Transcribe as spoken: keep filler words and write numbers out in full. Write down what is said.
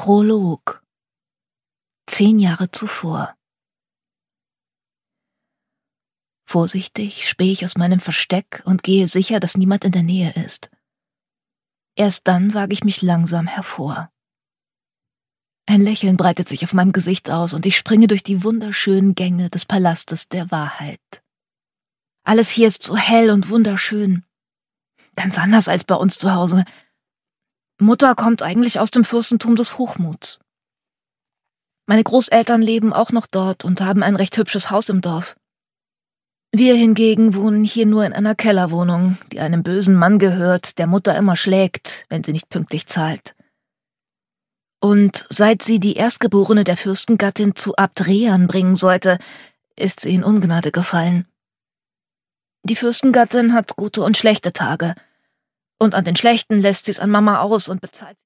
Prolog. Zehn Jahre zuvor. Vorsichtig spähe ich aus meinem Versteck und gehe sicher, dass niemand in der Nähe ist. Erst dann wage ich mich langsam hervor. Ein Lächeln breitet sich auf meinem Gesicht aus und ich springe durch die wunderschönen Gänge des Palastes der Wahrheit. Alles hier ist so hell und wunderschön. Ganz anders als bei uns zu Hause. Mutter kommt eigentlich aus dem Fürstentum des Hochmuts. Meine Großeltern leben auch noch dort und haben ein recht hübsches Haus im Dorf. Wir hingegen wohnen hier nur in einer Kellerwohnung, die einem bösen Mann gehört, der Mutter immer schlägt, wenn sie nicht pünktlich zahlt. Und seit sie die Erstgeborene der Fürstengattin zu Abt Rehan bringen sollte, ist sie in Ungnade gefallen. Die Fürstengattin hat gute und schlechte Tage, und an den schlechten lässt sie es an Mama aus und bezahlt